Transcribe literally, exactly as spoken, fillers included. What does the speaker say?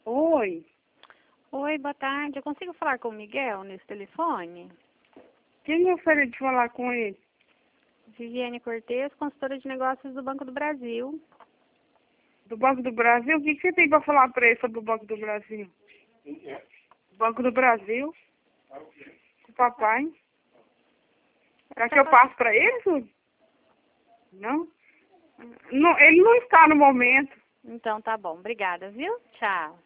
Oi, Oi, boa tarde. Eu consigo falar com o Miguel nesse telefone? quem gostaria de falar com ele? Viviane Cortez, consultora de negócios do Banco do Brasil. Do Banco do Brasil? O que que você tem para falar para ele sobre o Banco do Brasil? Banco do Brasil? Com o papai? Quer que eu passe para ele, Júlio? Não? não? Ele não está no momento. Então tá bom. Obrigada, viu? Tchau.